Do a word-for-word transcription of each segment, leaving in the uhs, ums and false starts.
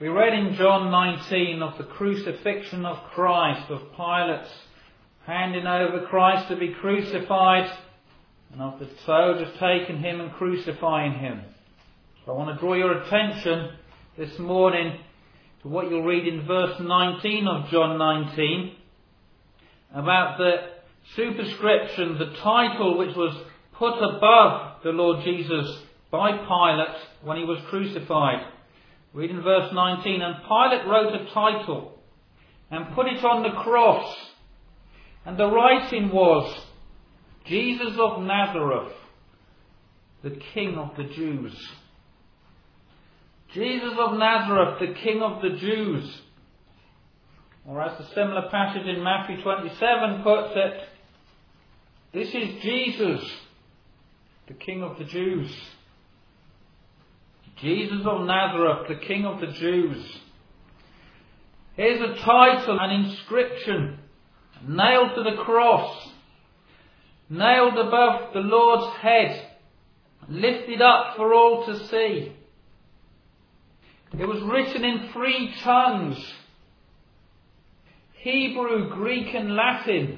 We read in John nineteen of the crucifixion of Christ, of Pilate handing over Christ to be crucified, and of the soldiers taking him and crucifying him. So I want to draw your attention this morning to what you'll read in verse nineteen of John nineteen, about the superscription, the title which was put above the Lord Jesus by Pilate when he was crucified. Read in verse nineteen, "And Pilate wrote a title and put it on the cross, and the writing was, Jesus of Nazareth, the King of the Jews." Jesus of Nazareth, the King of the Jews. Or as the similar passage in Matthew twenty-seven puts it, this is Jesus, the King of the Jews. Jesus of Nazareth, the King of the Jews. Here's a title, an inscription, nailed to the cross, nailed above the Lord's head, lifted up for all to see. It was written in three tongues, Hebrew, Greek and Latin,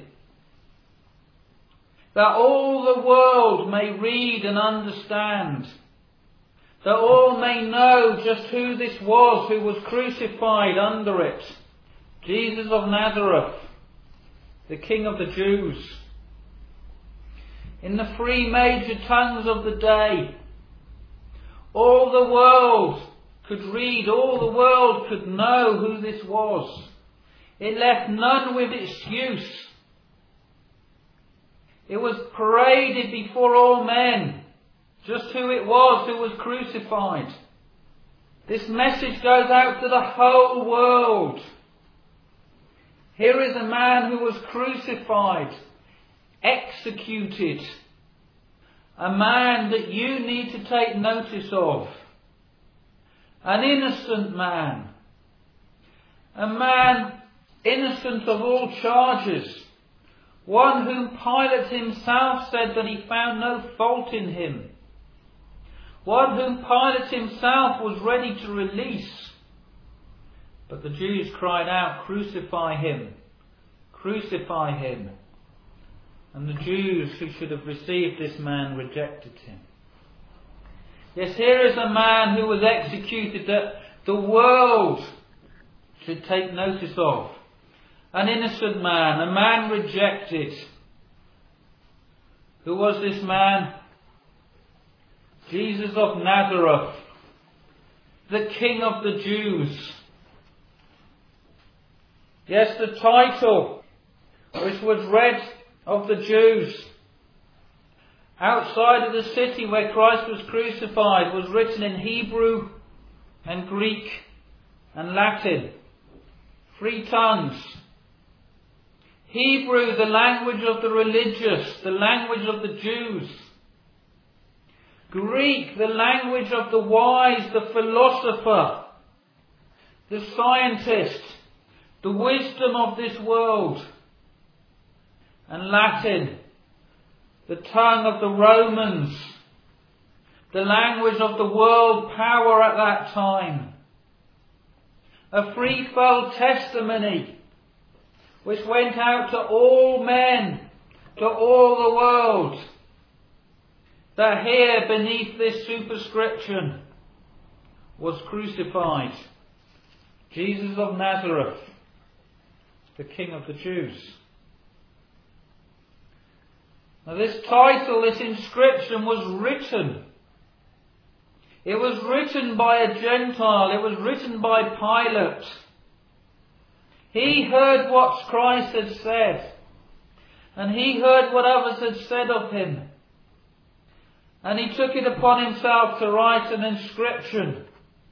that all the world may read and understand, that all may know just who this was who was crucified under it. Jesus of Nazareth, the King of the Jews. In the three major tongues of the day, all the world could read, all the world could know who this was. It left none with excuse. It was paraded before all men, just who it was who was crucified. This message goes out to the whole world. Here is a man who was crucified, executed. A man that you need to take notice of. An innocent man. A man innocent of all charges. One whom Pilate himself said that he found no fault in him. One whom Pilate himself was ready to release. But the Jews cried out, "Crucify him! Crucify him!" And the Jews who should have received this man rejected him. Yes, here is a man who was executed that the world should take notice of. An innocent man, a man rejected. Who was this man? Jesus of Nazareth, the King of the Jews. Yes, the title which was read of the Jews outside of the city where Christ was crucified was written in Hebrew and Greek and Latin. Three tongues. Hebrew, the language of the religious, the language of the Jews. Greek, the language of the wise, the philosopher, the scientist, the wisdom of this world. And Latin, the tongue of the Romans, the language of the world power at that time. A threefold testimony which went out to all men, to all the world, that here beneath this superscription was crucified Jesus of Nazareth, the King of the Jews. Now this title, this inscription was written. It was written by a Gentile. It was written by Pilate. He heard what Christ had said. And he heard what others had said of him. And he took it upon himself to write an inscription.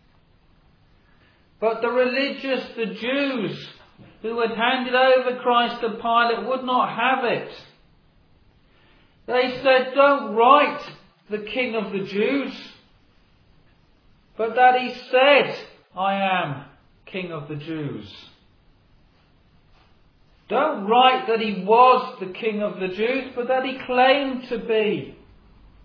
But the religious, the Jews, who had handed over Christ to Pilate would not have it. They said, "Don't write the King of the Jews, but that he said, 'I am King of the Jews.'" Don't write that he was the King of the Jews, but that he claimed to be.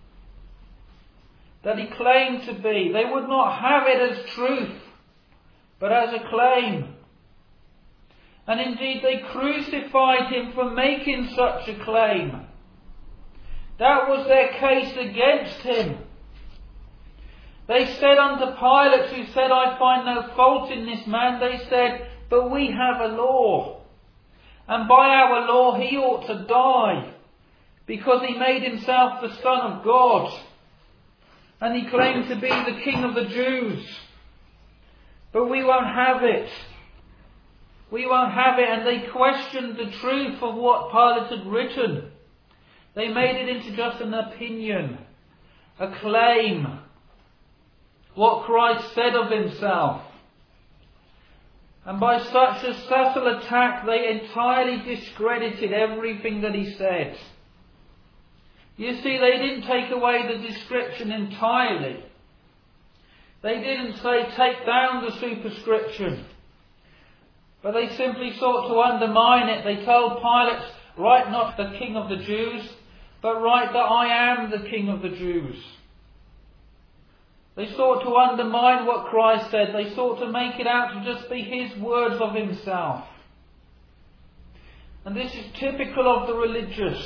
That he claimed to be. They would not have it as truth. but as a claim. And indeed they crucified him for making such a claim. That was their case against him. They said unto Pilate, who said, I find no fault in this man, they said, but we have a law. And by our law he ought to die, because he made himself the Son of God. And he claimed to be the King of the Jews. But we won't have it. We won't have it. And they questioned the truth of what Pilate had written. They made it into just an opinion, a claim, what Christ said of himself. And by such a subtle attack, they entirely discredited everything that he said. You see, they didn't take away the description entirely. They didn't say, take down the superscription. But they simply sought to undermine it. They told Pilate, write not the King of the Jews, but write that I am the King of the Jews. They sought to undermine what Christ said. They sought to make it out to just be his words of himself. And this is typical of the religious.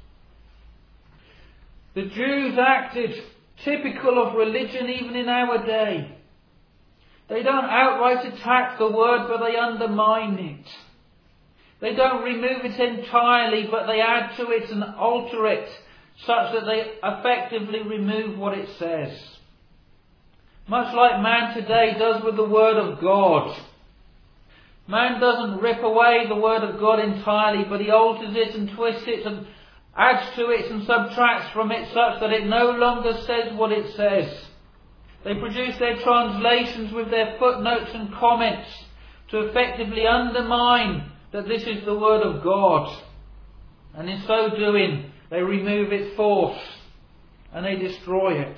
The Jews acted typical of religion even in our day. They don't outright attack the word, but they undermine it. They don't remove it entirely, but they add to it and alter it such that they effectively remove what it says. Much like man today does with the Word of God. Man doesn't rip away the Word of God entirely, but he alters it and twists it and adds to it and subtracts from it such that it no longer says what it says. They produce their translations with their footnotes and comments to effectively undermine that this is the Word of God. And in so doing, they remove its force and they destroy it.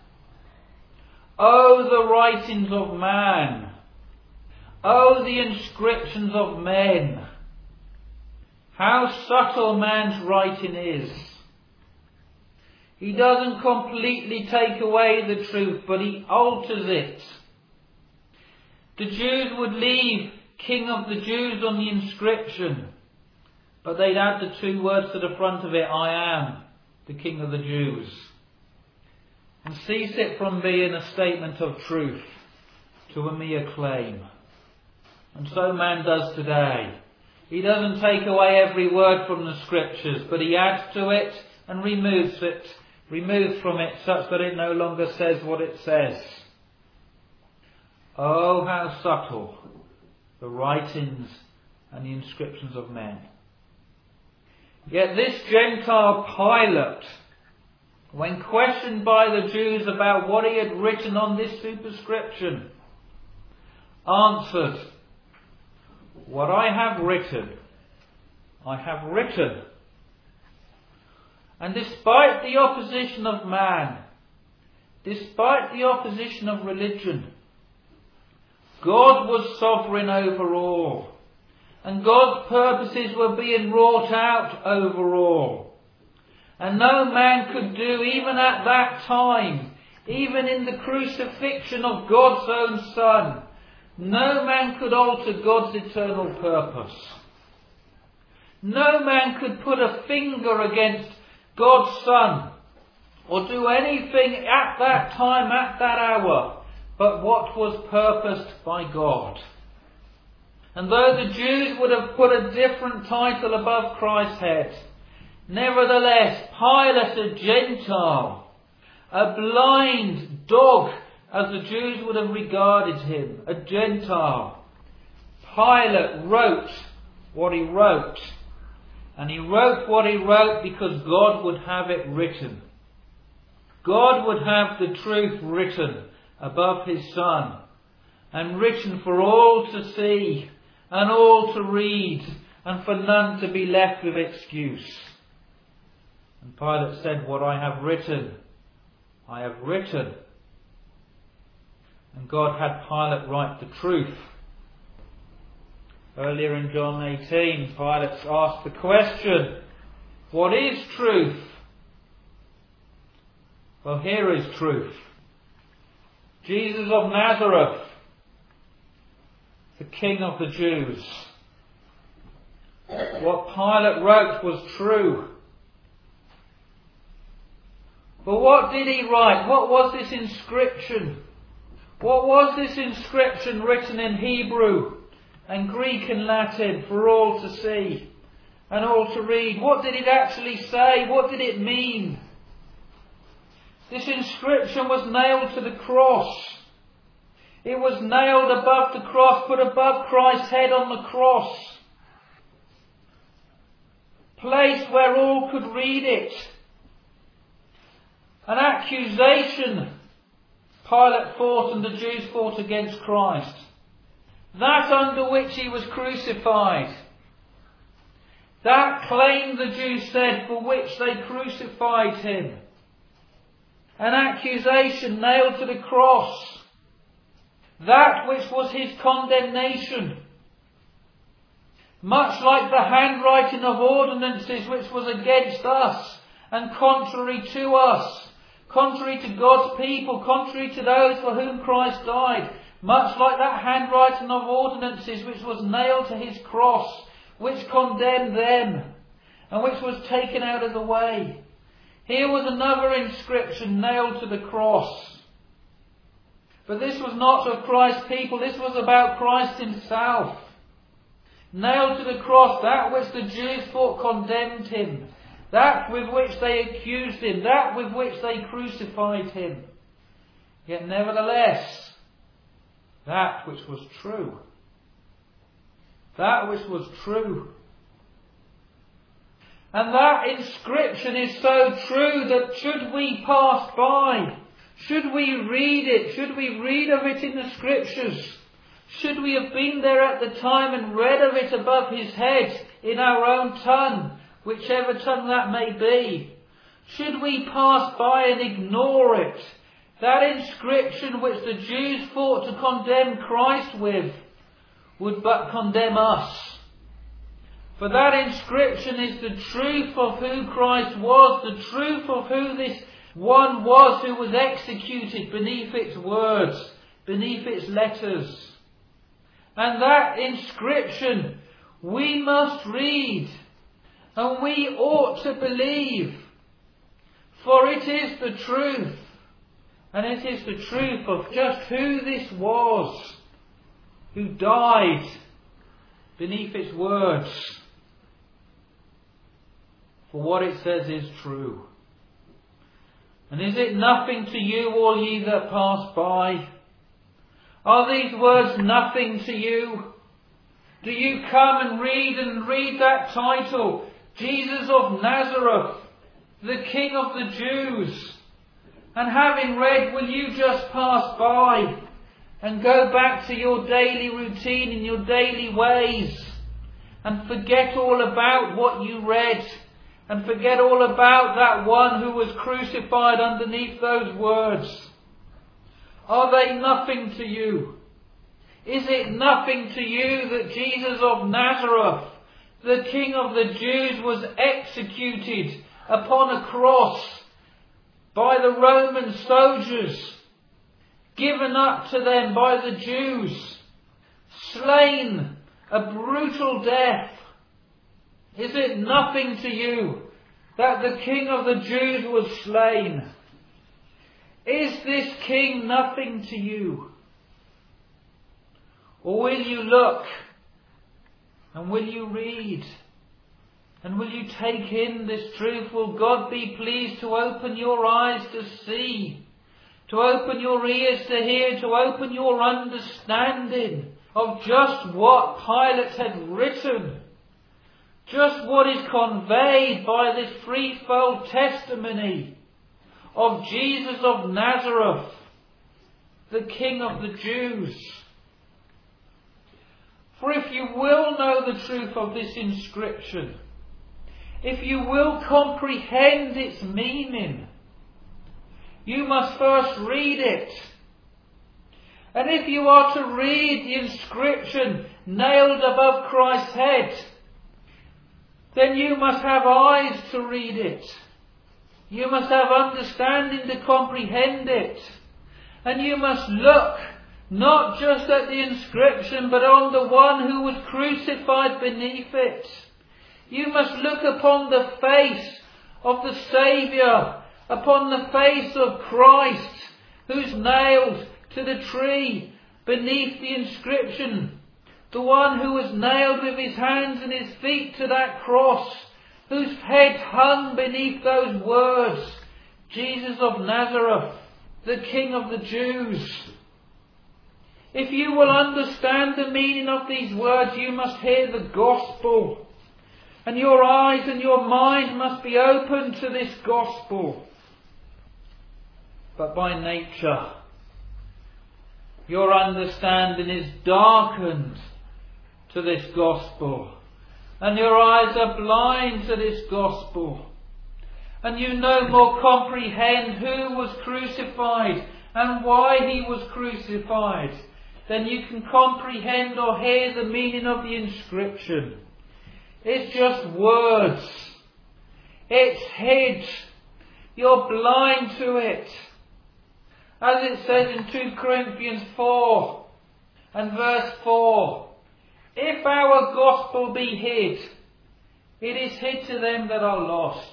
Oh, the writings of man. Oh, the inscriptions of men. How subtle man's writing is. He doesn't completely take away the truth, but he alters it. The Jews would leave King of the Jews on the inscription, but they'd add the two words to the front of it, I am the King of the Jews. And cease it from being a statement of truth to a mere claim. And so man does today. He doesn't take away every word from the Scriptures, but he adds to it and removes it, removes from it such that it no longer says what it says. Oh, how subtle the writings and the inscriptions of men. Yet this Gentile Pilate, when questioned by the Jews about what he had written on this superscription, answered, what I have written, I have written. And despite the opposition of man, despite the opposition of religion, God was sovereign over all. And God's purposes were being wrought out over all. And no man could do, even at that time, even in the crucifixion of God's own Son, no man could alter God's eternal purpose. No man could put a finger against God's Son, or do anything at that time, at that hour, but what was purposed by God. And though the Jews would have put a different title above Christ's head, nevertheless, Pilate, a Gentile, a blind dog, as the Jews would have regarded him, a Gentile, Pilate wrote what he wrote. And he wrote what he wrote because God would have it written. God would have the truth written above his Son, and written for all to see, and all to read, and for none to be left with excuse. And Pilate said, what I have written, I have written. And God had Pilate write the truth. Earlier in John eighteen, Pilate asked the question, what is truth? Well, here is truth. Jesus of Nazareth, the King of the Jews. What Pilate wrote was true. But what did he write? What was this inscription? What was this inscription written in Hebrew and Greek and Latin for all to see and all to read? What did it actually say? What did it mean? This inscription was nailed to the cross. It was nailed above the cross, put above Christ's head on the cross. Place where all could read it. An accusation Pilate fought and the Jews fought against Christ. That under which he was crucified. That claim, the Jews said, for which they crucified him. An accusation nailed to the cross. That which was his condemnation. Much like the handwriting of ordinances which was against us and contrary to us. Contrary to God's people, contrary to those for whom Christ died. Much like that handwriting of ordinances which was nailed to his cross, which condemned them, and which was taken out of the way. Here was another inscription nailed to the cross. But this was not of Christ's people, this was about Christ himself. Nailed to the cross, that which the Jews thought condemned him. That with which they accused him, that with which they crucified him. Yet nevertheless, that which was true. That which was true. And that inscription is so true that should we pass by, should we read it, should we read of it in the Scriptures, should we have been there at the time and read of it above his head in our own tongue, whichever tongue that may be, should we pass by and ignore it, that inscription which the Jews fought to condemn Christ with, would but condemn us. For that inscription is the truth of who Christ was, the truth of who this one was who was executed beneath its words, beneath its letters. And that inscription we must read. And we ought to believe, for it is the truth, and it is the truth of just who this was, who died beneath its words, for what it says is true. And is it nothing to you, all ye that pass by? Are these words nothing to you? Do you come and read and read that title, Jesus of Nazareth, the King of the Jews? And having read, will you just pass by and go back to your daily routine and your daily ways and forget all about what you read and forget all about that one who was crucified underneath those words? Are they nothing to you? Is it nothing to you that Jesus of Nazareth, the King of the Jews, was executed upon a cross by the Roman soldiers, given up to them by the Jews, slain a brutal death? Is it nothing to you that the King of the Jews was slain? Is this King nothing to you? Or will you look and will you read and will you take in this truth? Will God be pleased to open your eyes to see, to open your ears to hear, to open your understanding of just what Pilate had written, just what is conveyed by this threefold testimony of Jesus of Nazareth, the King of the Jews? For if you will know the truth of this inscription, if you will comprehend its meaning, you must first read it. And if you are to read the inscription nailed above Christ's head, then you must have eyes to read it. You must have understanding to comprehend it. And you must look Not just at the inscription, but on the one who was crucified beneath it. You must look upon the face of the Saviour, upon the face of Christ, who's nailed to the tree beneath the inscription. The one who was nailed with his hands and his feet to that cross, whose head hung beneath those words, Jesus of Nazareth, the King of the Jews. If you will understand the meaning of these words, you must hear the gospel. And your eyes and your mind must be open to this gospel. But by nature, your understanding is darkened to this gospel. And your eyes are blind to this gospel. And you no more comprehend who was crucified and why he was crucified than you can comprehend or hear the meaning of the inscription. It's just words. It's hid. You're blind to it. As it says in two Corinthians four and verse four, if our gospel be hid, it is hid to them that are lost.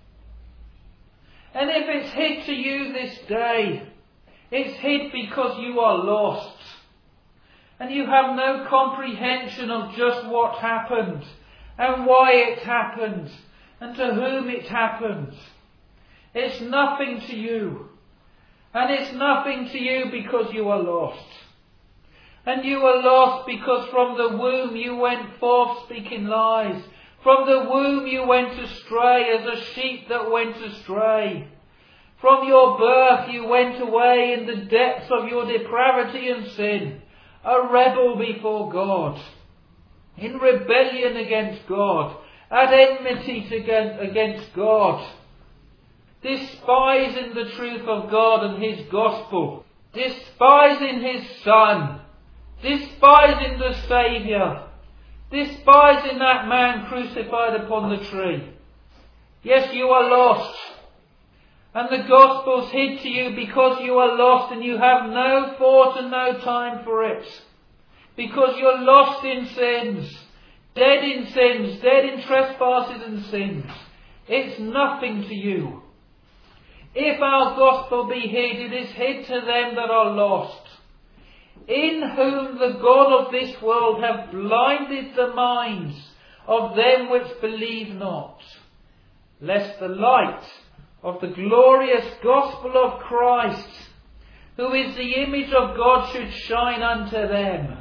And if it's hid to you this day, it's hid because you are lost. And you have no comprehension of just what happened and why it happened and to whom it happened. It's nothing to you. And it's nothing to you because you are lost. And you are lost because from the womb you went forth speaking lies. From the womb you went astray as a sheep that went astray. From your birth you went away in the depths of your depravity and sin, a rebel before God, in rebellion against God, at enmity against God, despising the truth of God and His gospel, despising His Son, despising the Saviour, despising that man crucified upon the tree. Yes, you are lost. And the gospel's hid to you because you are lost and you have no thought and no time for it. Because you're lost in sins, dead in sins, dead in trespasses and sins. It's nothing to you. If our gospel be hid, it is hid to them that are lost, in whom the God of this world hath blinded the minds of them which believe not, lest the light of the glorious gospel of Christ, who is the image of God, should shine unto them.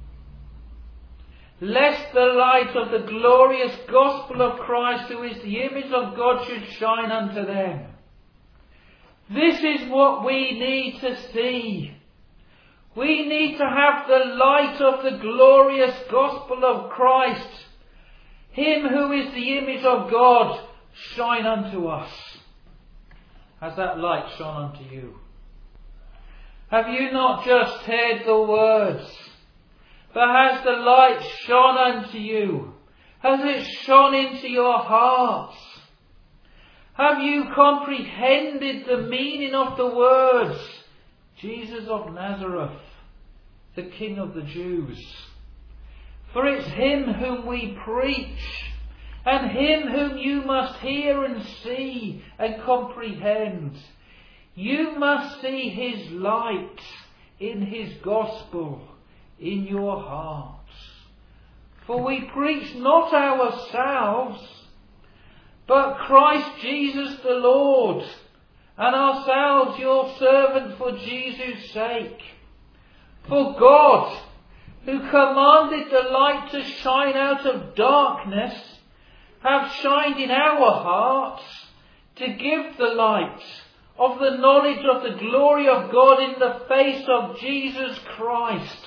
Lest the light of the glorious gospel of Christ, who is the image of God, should shine unto them. This is what we need to see. We need to have the light of the glorious gospel of Christ, Him who is the image of God, shine unto us. Has that light shone unto you? Have you not just heard the words, but has the light shone unto you? Has it shone into your hearts? Have you comprehended the meaning of the words, Jesus of Nazareth, the King of the Jews? For it's Him whom we preach, and Him whom you must hear and see and comprehend. You must see His light in His gospel in your hearts. For we preach not ourselves, but Christ Jesus the Lord, and ourselves your servants for Jesus' sake. For God, who commanded the light to shine out of darkness, have shined in our hearts to give the light of the knowledge of the glory of God in the face of Jesus Christ.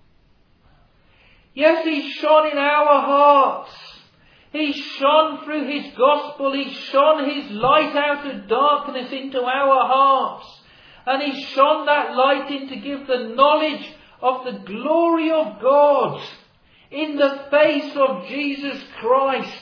Yes, He shone in our hearts. He shone through His gospel. He shone His light out of darkness into our hearts. And He shone that light in to give the knowledge of the glory of God in the face of Jesus Christ.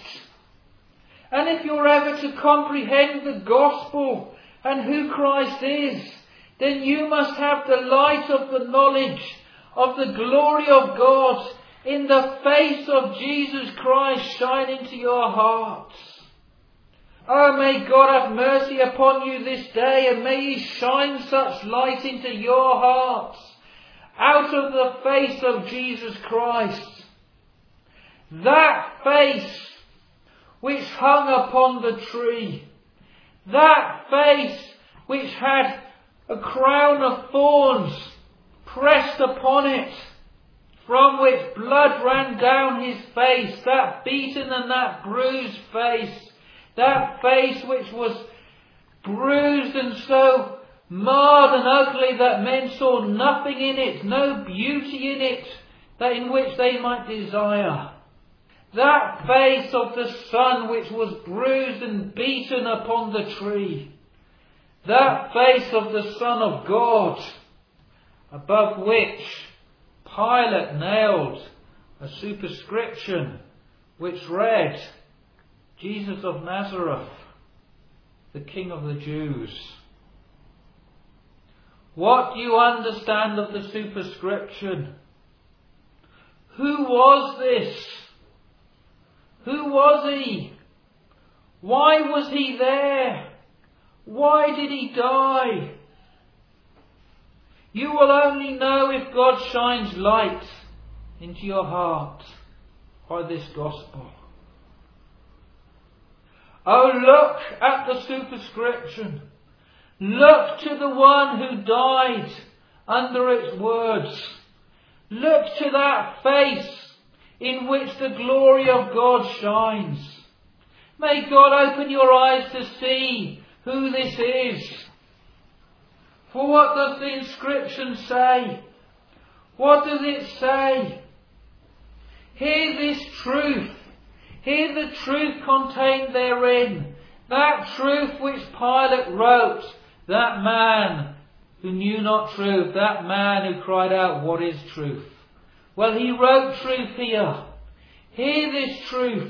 And if you're ever to comprehend the gospel and who Christ is, then you must have the light of the knowledge of the glory of God in the face of Jesus Christ shine into your hearts. Oh, may God have mercy upon you this day, and may He shine such light into your hearts out of the face of Jesus Christ. That face which hung upon the tree, that face which had a crown of thorns pressed upon it, from which blood ran down His face, that beaten and that bruised face, that face which was bruised and so marred and ugly that men saw nothing in it, no beauty in it, that in which they might desire. That face of the Son which was bruised and beaten upon the tree. That face of the Son of God, above which Pilate nailed a superscription which read, Jesus of Nazareth, the King of the Jews. What do you understand of the superscription? Who was this? Who was He? Why was He there? Why did He die? You will only know if God shines light into your heart by this gospel. Oh, look at the superscription. Look to the one who died under its words. Look to that face in which the glory of God shines. May God open your eyes to see who this is. For what does the inscription say? What does it say? Hear this truth. Hear the truth contained therein. That truth which Pilate wrote. That man who knew not truth. That man who cried out, what is truth? Well, he wrote truth here. Hear this truth.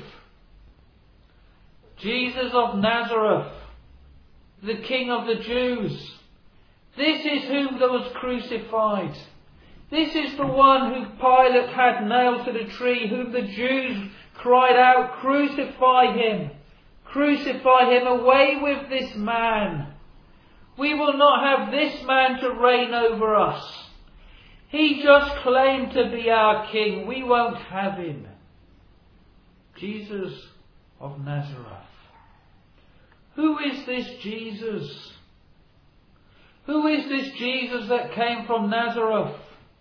Jesus of Nazareth, the King of the Jews. This is whom that was crucified. This is the one who Pilate had nailed to the tree, whom the Jews cried out, crucify him, crucify him, away with this man. We will not have this man to reign over us. He just claimed to be our king. We won't have him. Jesus of Nazareth. Who is this Jesus? Who is this Jesus that came from Nazareth?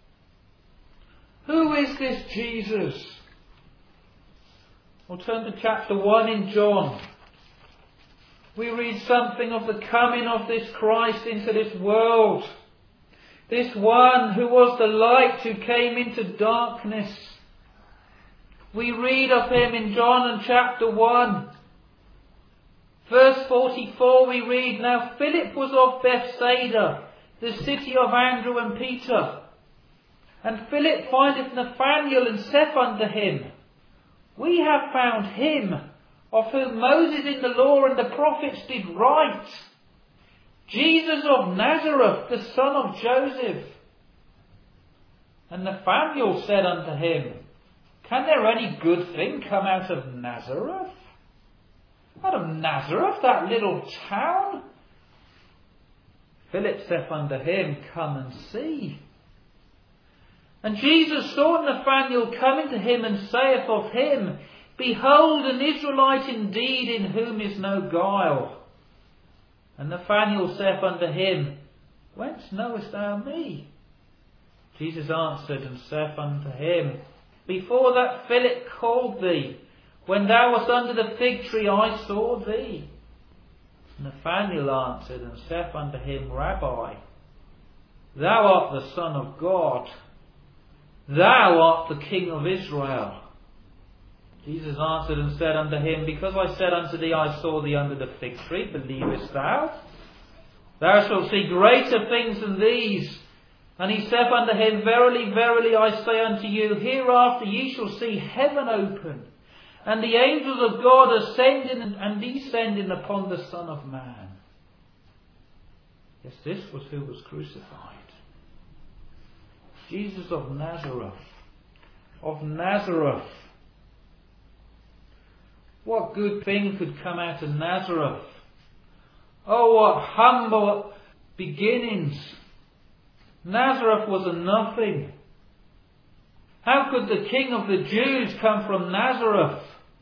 Who is this Jesus? We'll turn to chapter one in John. We read something of the coming of this Christ into this world. This one who was the light who came into darkness. We read of him in John chapter one. Verse forty-four we read, Now Philip was of Bethsaida, the city of Andrew and Peter. And Philip findeth Nathanael and saith unto him, We have found him, of whom Moses in the law and the prophets did write, Jesus of Nazareth, the son of Joseph. And Nathanael said unto him, Can there any good thing come out of Nazareth? Out of Nazareth, that little town? Philip saith unto him, Come and see. And Jesus saw Nathanael coming to him, and saith of him, Behold, an Israelite indeed, in whom is no guile. And Nathanael saith unto him, Whence knowest thou me? Jesus answered and saith unto him, Before that Philip called thee, when thou wast under the fig tree, I saw thee. Nathanael answered and saith unto him, Rabbi, thou art the Son of God. Thou art the King of Israel. Jesus answered and said unto him, Because I said unto thee, I saw thee under the fig tree, believest thou? Thou shalt see greater things than these. And he saith unto him, Verily, verily, I say unto you, hereafter ye shall see heaven open, and the angels of God ascending and descending upon the Son of Man. Yes, this was who was crucified. Jesus of Nazareth. Of Nazareth. What good thing could come out of Nazareth? Oh, what humble beginnings. Nazareth was a nothing. How could the King of the Jews come from Nazareth?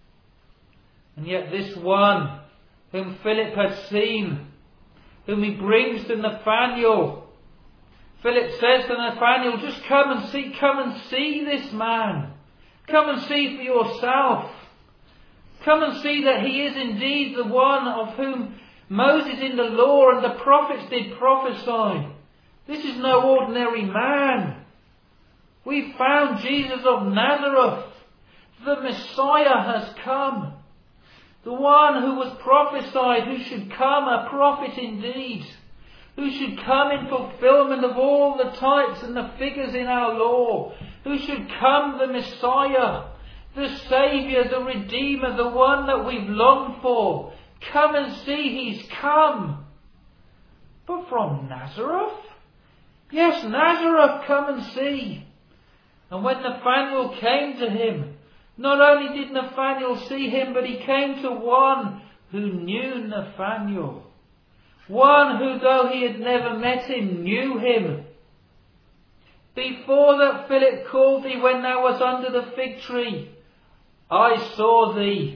And yet this one whom Philip had seen, whom he brings to Nathanael, Philip says to Nathanael, just come and see, come and see this man. Come and see for yourself. Come and see that he is indeed the one of whom Moses in the law and the prophets did prophesy. This is no ordinary man. We found Jesus of Nazareth. The Messiah has come. The one who was prophesied, who should come, a prophet indeed. Who should come in fulfillment of all the types and the figures in our law. Who should come, the Messiah, the Saviour, the Redeemer, the one that we've longed for. Come and see, he's come. But from Nazareth? Yes, Nazareth, come and see. And when Nathanael came to him, not only did Nathanael see him, but he came to one who knew Nathanael. One who, though he had never met him, knew him. Before that Philip called thee when thou wast under the fig tree, I saw thee.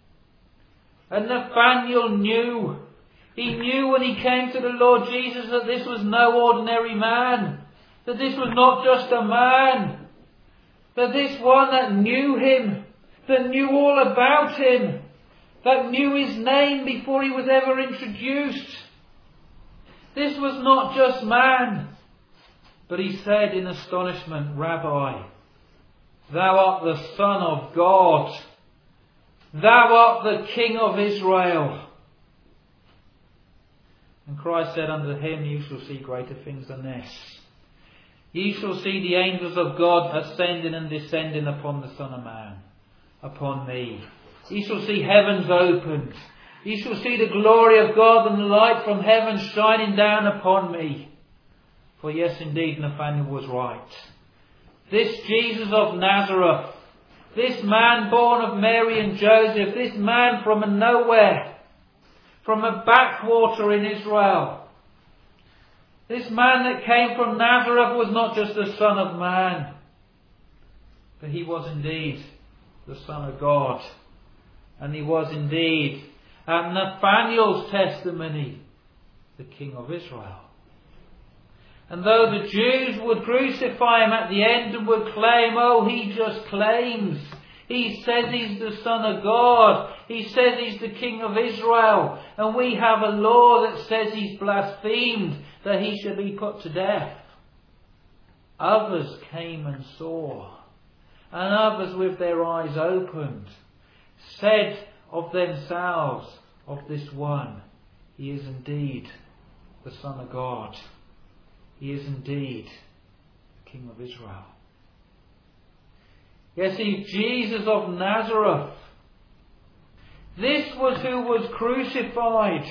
And Nathanael knew. He knew when he came to the Lord Jesus that this was no ordinary man. That this was not just a man. That this one that knew him, that knew all about him, that knew his name before he was ever introduced. This was not just man. But he said in astonishment, Rabbi, thou art the Son of God. Thou art the King of Israel. And Christ said unto him, you shall see greater things than this. Ye shall see the angels of God ascending and descending upon the Son of Man, upon me. Ye shall see heavens opened. Ye shall see the glory of God and the light from heaven shining down upon me. For yes, indeed, Nathanael was right. This Jesus of Nazareth, this man born of Mary and Joseph, this man from a nowhere, from a backwater in Israel, this man that came from Nazareth was not just the Son of Man, but he was indeed the Son of God. And he was indeed, at Nathanael's testimony, the King of Israel. And though the Jews would crucify him at the end and would claim, oh, he just claims. He says he's the Son of God. He says he's the King of Israel. And we have a law that says he's blasphemed, that he should be put to death. Others came and saw. And others with their eyes opened said of themselves, of this one, he is indeed the Son of God. He is indeed the King of Israel. Yes, he's Jesus of Nazareth. This was who was crucified.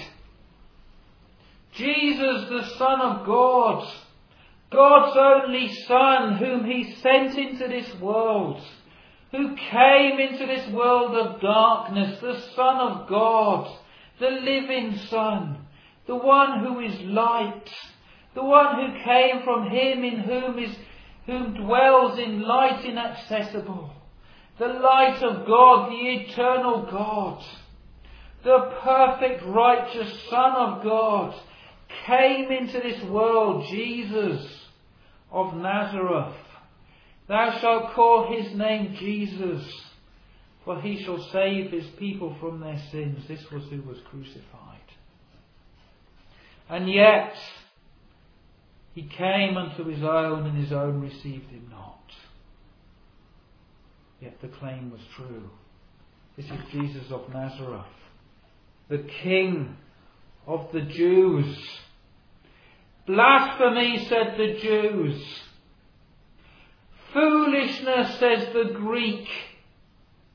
Jesus, the Son of God. God's only Son, whom he sent into this world. Who came into this world of darkness. The Son of God. The living Son. The one who is light. The one who came from him in whom is whom dwells in light inaccessible. The light of God, the eternal God. The perfect righteous Son of God came into this world, Jesus of Nazareth. Thou shalt call his name Jesus, for he shall save his people from their sins. This was who was crucified. And yet, he came unto his own, and his own received him not. Yet the claim was true. This is Jesus of Nazareth, the King of the Jews. Blasphemy, said the Jews. Foolishness, says the Greek.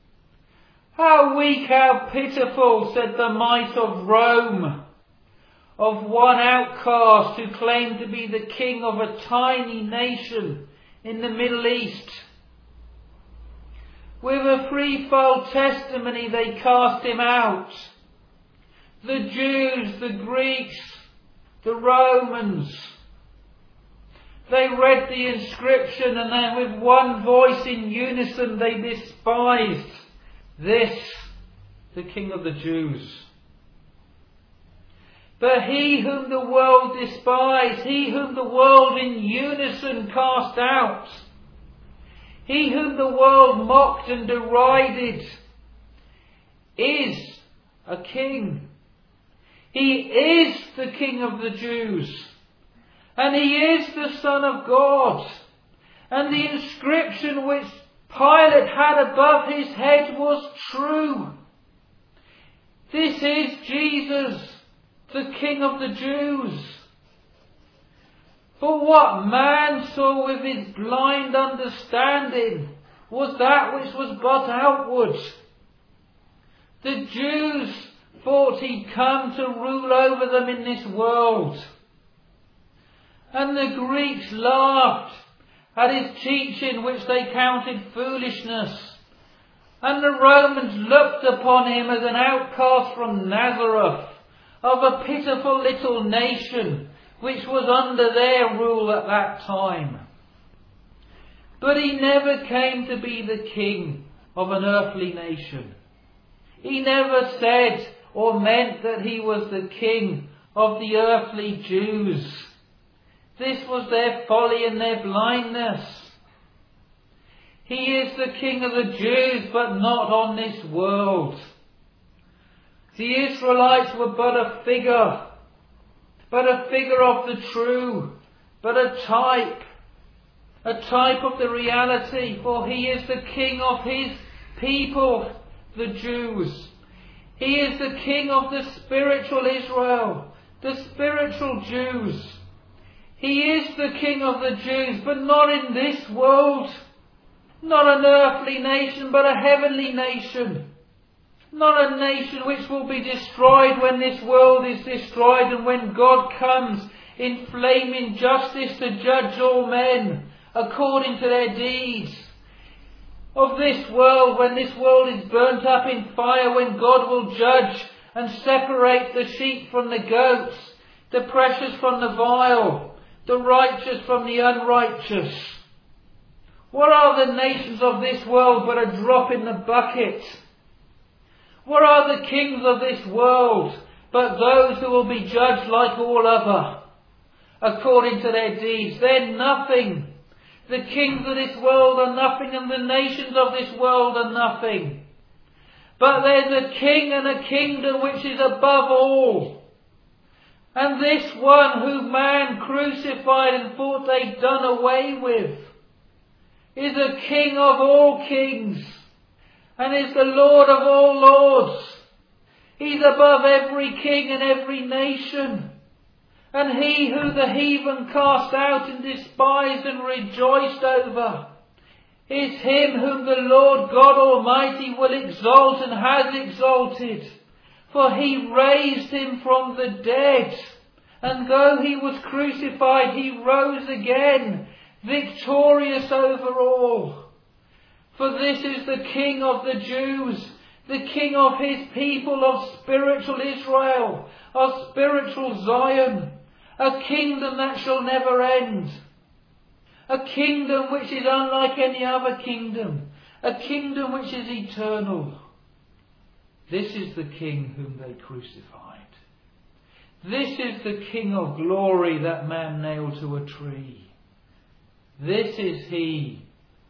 How weak, how pitiful, said the might of Rome. of one outcast who claimed to be the king of a tiny nation in the Middle East. With a threefold testimony they cast him out. The Jews, the Greeks, the Romans. They read the inscription and then with one voice in unison they despised this, the King of the Jews. But he whom the world despised, he whom the world in unison cast out, he whom the world mocked and derided, is a king. He is the King of the Jews. And he is the Son of God. And the inscription which Pilate had above his head was true. This is Jesus, the King of the Jews. For what man saw with his blind understanding was that which was but outward. The Jews thought he'd come to rule over them in this world. And the Greeks laughed at his teaching, which they counted foolishness. And the Romans looked upon him as an outcast from Nazareth, of a pitiful little nation which was under their rule at that time. But he never came to be the king of an earthly nation. He never said or meant that he was the king of the earthly Jews. This was their folly and their blindness. He is the King of the Jews, but not on this world. The Israelites were but a figure, but a figure of the true, but a type, a type of the reality, for he is the King of his people, the Jews. He is the King of the spiritual Israel, the spiritual Jews. He is the King of the Jews, but not in this world. Not an earthly nation, but a heavenly nation. Not a nation which will be destroyed when this world is destroyed and when God comes in flaming justice to judge all men according to their deeds. Of this world, when this world is burnt up in fire, when God will judge and separate the sheep from the goats, the precious from the vile, the righteous from the unrighteous. What are the nations of this world but a drop in the bucket? What are the kings of this world but those who will be judged like all other, according to their deeds? They're nothing. The kings of this world are nothing, and the nations of this world are nothing. But there's a king and a kingdom which is above all. And this one whom man crucified and thought they'd done away with is a king of all kings and is the Lord of all lords. He's above every king and every nation. And he who the heathen cast out and despised and rejoiced over is him whom the Lord God Almighty will exalt and has exalted. For he raised him from the dead, and though he was crucified, he rose again, victorious over all. For this is the King of the Jews, the King of his people, of spiritual Israel, of spiritual Zion, a kingdom that shall never end, a kingdom which is unlike any other kingdom, a kingdom which is eternal. This is the King whom they crucified. This is the King of glory that man nailed to a tree. This is he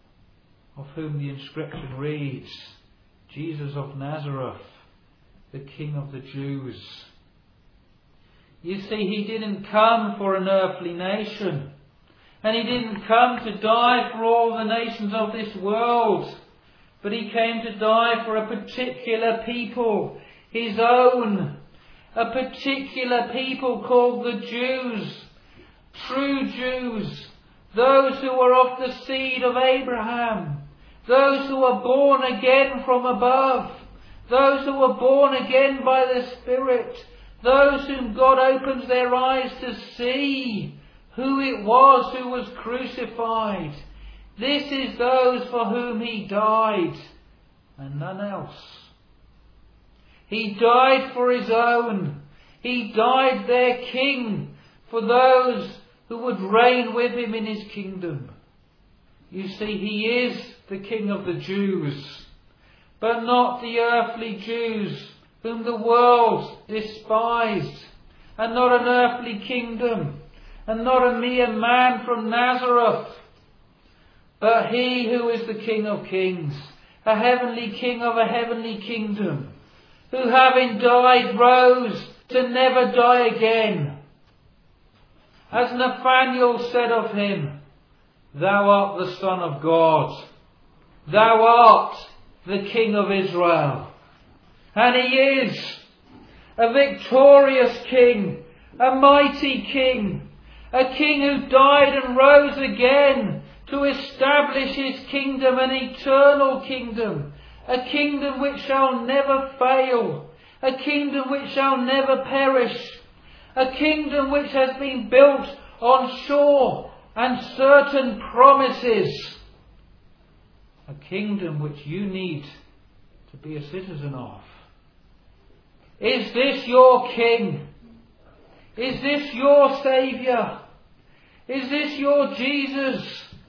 of whom the inscription reads, Jesus of Nazareth, the King of the Jews. You see, he didn't come for an earthly nation, and he didn't come to die for all the nations of this world, but he came to die for a particular people, his own, a particular people called the Jews, true Jews, those who are of the seed of Abraham, those who are born again from above, those who are born again by the Spirit, Those whom God opens their eyes to see who it was who was crucified. This is those for whom He died, and none else. He died for His own. He died their King, for those who would reign with Him in His kingdom. You see, He is the King of the Jews, but not the earthly Jews whom the world despised, and not an earthly kingdom, and not a mere man from Nazareth, but He who is the King of kings, a heavenly King of a heavenly kingdom, who having died rose to never die again. As Nathanael said of Him, Thou art the Son of God. Thou art the King of Israel. And He is a victorious King, a mighty King, a King who died and rose again to establish His kingdom, an eternal kingdom, a kingdom which shall never fail, a kingdom which shall never perish, a kingdom which has been built on sure and certain promises, a kingdom which you need to be a citizen of. Is this your King? Is this your Saviour? Is this your Jesus?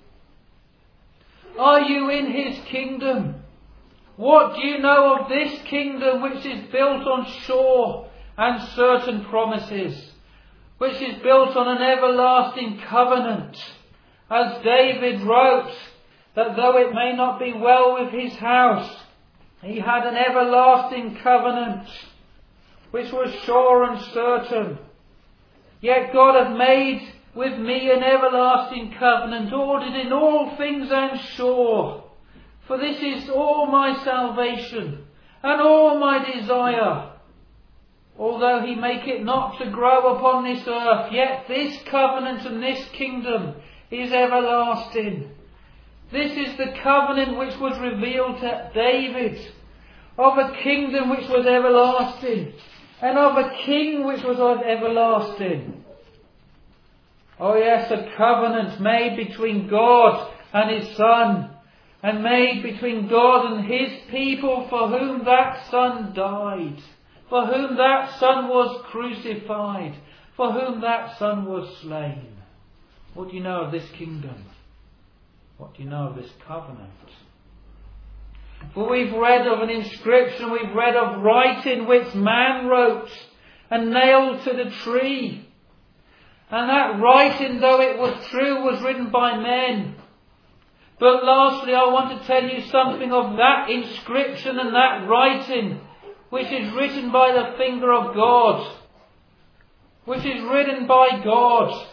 Are you in His kingdom? What do you know of this kingdom which is built on sure and certain promises, which is built on an everlasting covenant? As David wrote, that though it may not be well with his house, he had an everlasting covenant, which was sure and certain. Yet God hath made with me an everlasting covenant, ordered in all things and sure. For this is all my salvation, and all my desire. Although He make it not to grow upon this earth, yet this covenant and this kingdom is everlasting. This is the covenant which was revealed to David, of a kingdom which was everlasting, and of a king which was everlasting. Oh yes, a covenant made between God and His Son, and made between God and His people, for whom that Son died, for whom that Son was crucified, for whom that Son was slain. What do you know of this kingdom? What do you know of this covenant? For we've read of an inscription, we've read of writing which man wrote and nailed to the tree. And that writing, though it was true, was written by men. But lastly, I want to tell you something of that inscription and that writing, which is written by the finger of God, which is written by God.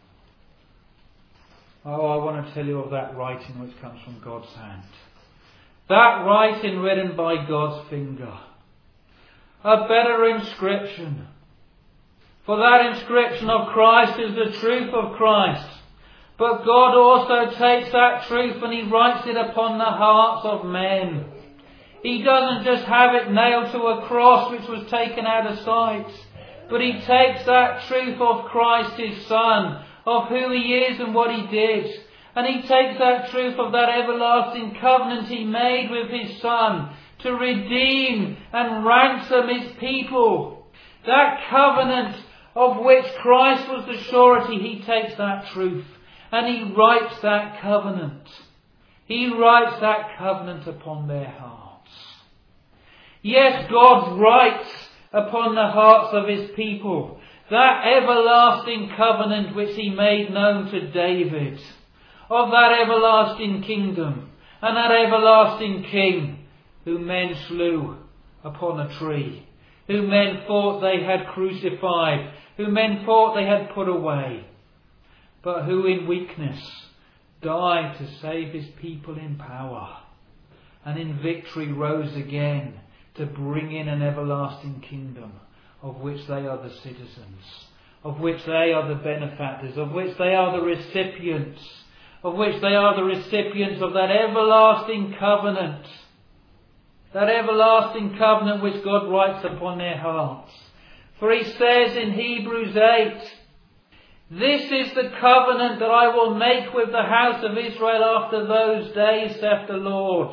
Oh, I want to tell you of that writing which comes from God's hand. That writing written by God's finger. A better inscription. For that inscription of Christ is the truth of Christ. But God also takes that truth and He writes it upon the hearts of men. He doesn't just have it nailed to a cross which was taken out of sight, but He takes that truth of Christ His Son, of who He is and what He did, and He takes that truth of that everlasting covenant He made with His Son to redeem and ransom His people. That covenant of which Christ was the surety, He takes that truth and He writes that covenant. He writes that covenant upon their hearts. Yes, God writes upon the hearts of His people that everlasting covenant which He made known to David, of that everlasting kingdom and that everlasting king whom men slew upon a tree, whom men thought they had crucified, whom men thought they had put away, but who in weakness died to save His people in power, and in victory rose again to bring in an everlasting kingdom of which they are the citizens, of which they are the benefactors, of which they are the recipients, of which they are the recipients of that everlasting covenant, that everlasting covenant which God writes upon their hearts. For he says in Hebrews eight, "This is the covenant that I will make with the house of Israel after those days, saith the Lord.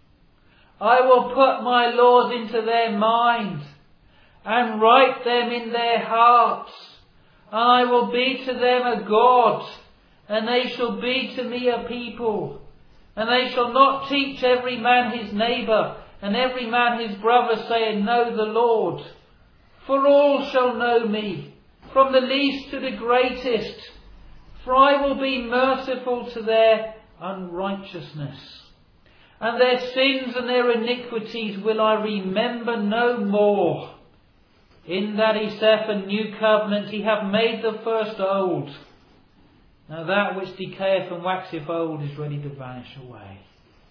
I will put my laws into their mind, and write them in their hearts. I will be to them a God, and they shall be to me a people. And they shall not teach every man his neighbour, and every man his brother, saying, Know the Lord. For all shall know me, from the least to the greatest. For I will be merciful to their unrighteousness. And their sins and their iniquities will I remember no more. In that he saith a new covenant, he hath made the first old. Now that which decayeth and waxeth old is ready to vanish away."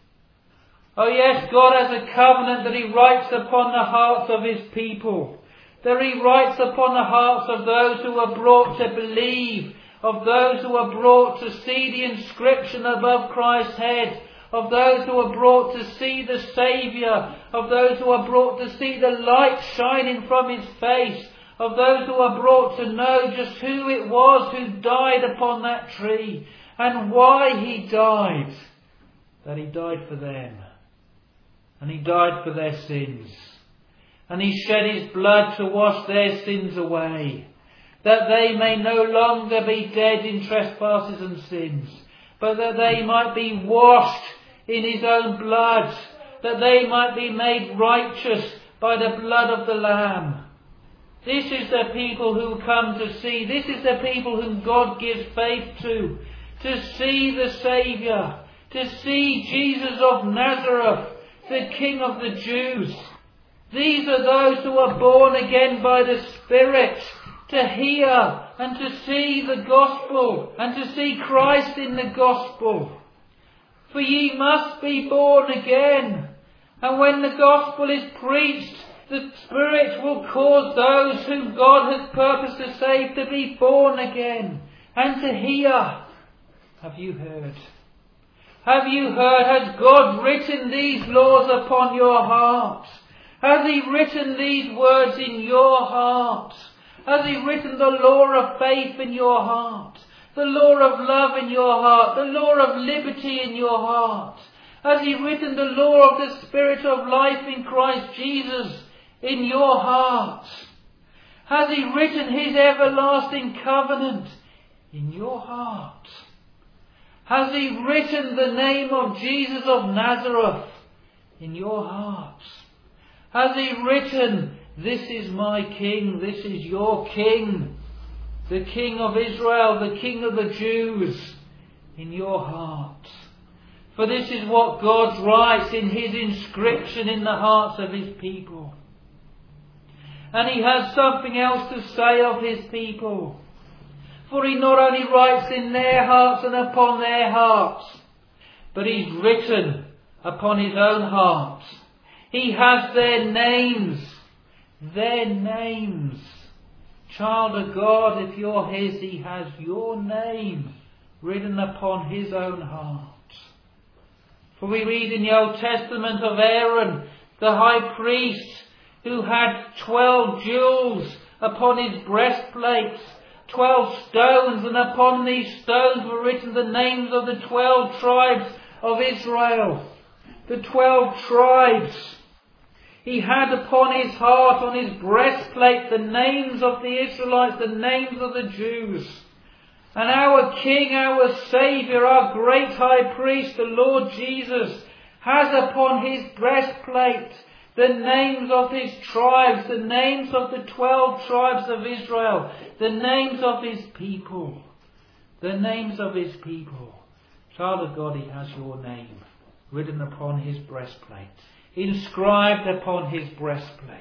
Oh yes, God has a covenant that he writes upon the hearts of his people. That he writes upon the hearts of those who are brought to believe, of those who are brought to see the inscription above Christ's head, of those who are brought to see the Saviour, of those who are brought to see the light shining from his face, of those who are brought to know just who it was who died upon that tree, and why he died. That he died for them, and he died for their sins, and he shed his blood to wash their sins away, that they may no longer be dead in trespasses and sins, but that they might be washed in his own blood, that they might be made righteous by the blood of the Lamb. This is the people who come to see. This is the people whom God gives faith to. To see the Saviour. To see Jesus of Nazareth, the King of the Jews. These are those who are born again by the Spirit. To hear and to see the gospel. And to see Christ in the gospel. For ye must be born again. And when the gospel is preached, the Spirit will cause those whom God has purposed to save to be born again and to hear. Have you heard? Have you heard? Has God written these laws upon your heart? Has he written these words in your heart? Has he written the law of faith in your heart? The law of love in your heart? The law of liberty in your heart? Has he written the law of the Spirit of life in Christ Jesus in your heart? Has he written his everlasting covenant in your heart? Has he written the name of Jesus of Nazareth in your heart? Has he written, "This is my King, this is your King, the King of Israel, the King of the Jews," in your heart? For this is what God writes in his inscription in the hearts of his people. And he has something else to say of his people. For he not only writes in their hearts and upon their hearts, but he's written upon his own heart. He has their names. Their names. Child of God, if you're his, he has your name written upon his own heart. For we read in the Old Testament of Aaron, the high priest, who had twelve jewels upon his breastplate, twelve stones, and upon these stones were written the names of the twelve tribes of Israel. The twelve tribes. He had upon his heart, on his breastplate, the names of the Israelites, the names of the Jews. And our King, our Saviour, our great high priest, the Lord Jesus, has upon his breastplate the names of his tribes, the names of the twelve tribes of Israel, the names of his people. The names of his people. Child of God, he has your name written upon his breastplate, inscribed upon his breastplate.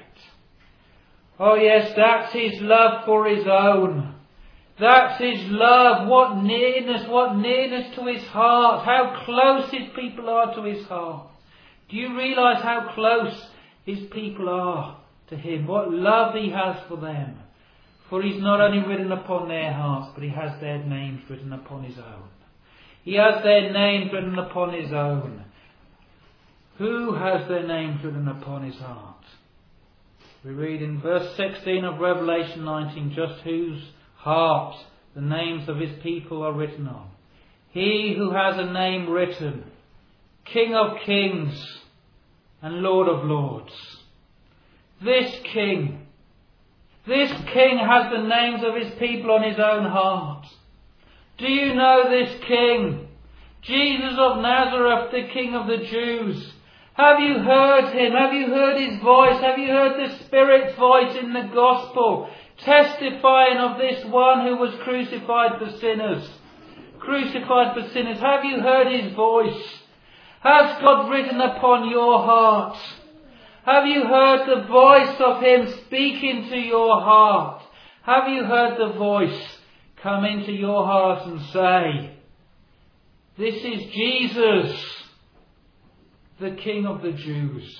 Oh yes, that's his love for his own. That's his love. What nearness, what nearness to his heart. How close his people are to his heart. Do you realise how close his people are to him? What love he has for them. For he's not only written upon their hearts, but he has their names written upon his own. He has their names written upon his own. Who has their names written upon his heart? We read in verse sixteen of Revelation nineteen, just whose heart the names of his people are written on. He who has a name written, King of kings and Lord of lords. This King, this King has the names of his people on his own heart. Do you know this King? Jesus of Nazareth, the King of the Jews. Have you heard him? Have you heard his voice? Have you heard the Spirit's voice in the Gospel, testifying of this one who was crucified for sinners? Crucified for sinners. Have you heard his voice? Has God written upon your heart? Have you heard the voice of him speaking to your heart? Have you heard the voice come into your heart and say, this is Jesus, the King of the Jews.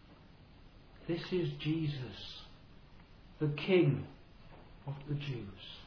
This is Jesus, the King of the Jews.